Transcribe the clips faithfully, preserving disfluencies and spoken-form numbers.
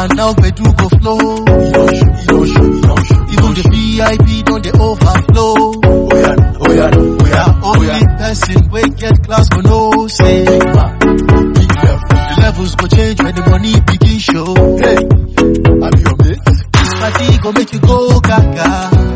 And now we do go flow. He don't show, he don't show, he don't show. Even the V I P don't they overflow. Oh yeah, oh yeah, oh yeah. Only oh yeah. person we get class go know say. Big man, big level. The levels go change when the money begin show. Hey, I be your mate. This party go make you go gaga.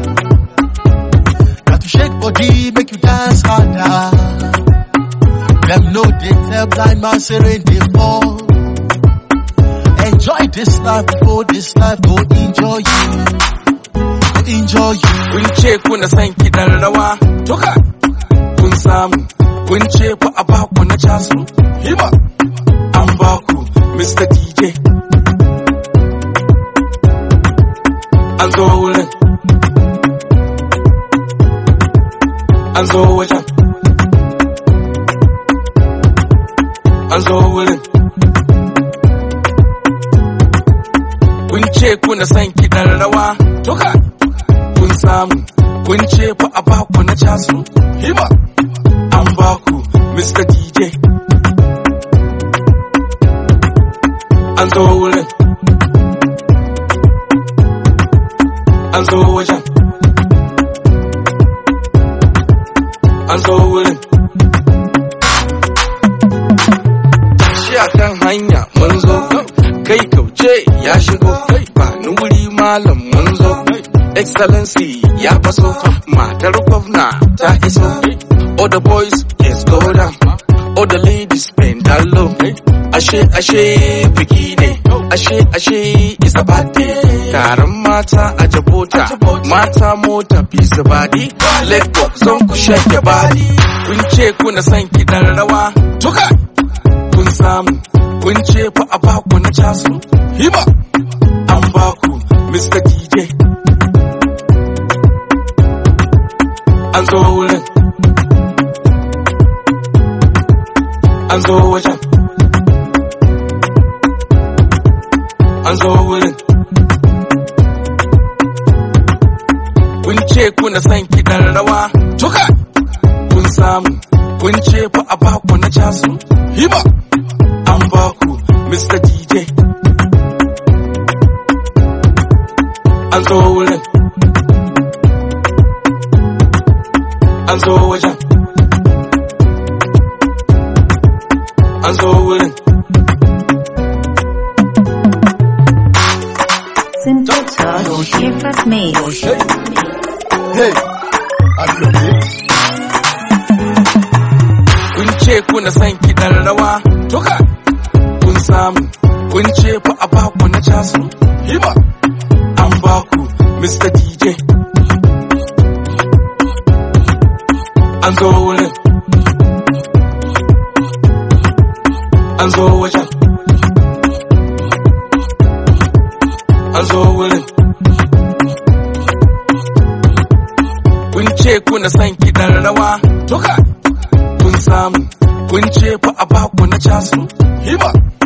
Got to shake body, make you dance harder. Them know they tell blind man say rain they fall. Enjoy this life before this life go enjoy you. Enjoy you. Kun ce kuna san kiɗan rawa, toka kun samu. Kun ce fa a baku na casu, hima an baku Mister D J. An zo wurin, an zo wajen, an zo wurin. Kun ce kuna san kiɗan rawa, toka kun samu. Kun ce fa a baku na casu, hima an baku Mister D J. An zo wurin, an zo wajen, an zo wurin. Shi a kan hanya mun zo, kai kauce ya shigo, ba ni wuri malam mun zo. Excellency ya faso, matar gwamna ta iso. All the boys let's go down, all the ladies bend down low. Ashe ashe biki ne, ashe ashe is a party. Taron mata a Jabota, mata mota bisa body. Let go zon ku shake your body. Kun ce kuna san kiɗan rawa, tuka kun samu. Kun ce fa a baku na casu, hima an baku Mister D J. An zo wurin, an zo wajen, an zo wurin. Kun ce kuna san kiɗan rawa, tuka kun samu. Kun ce fa a baku na casu, hima an baku Mister D J. An zo wurin, an zo wajen, an zo wurin. Simple Touch, Shifas Made. Hey, I'm your mate. Kun ce kuna san kiɗan rawa, toka kun samu. Kun ce fa a baku na casu, hima an baku Mister D J. An zo wurin, an zo wajen, an zo wurin. Kun ce kuna san kiɗan rawa, toka kun samu. Kun ce fa a baku na casu, hima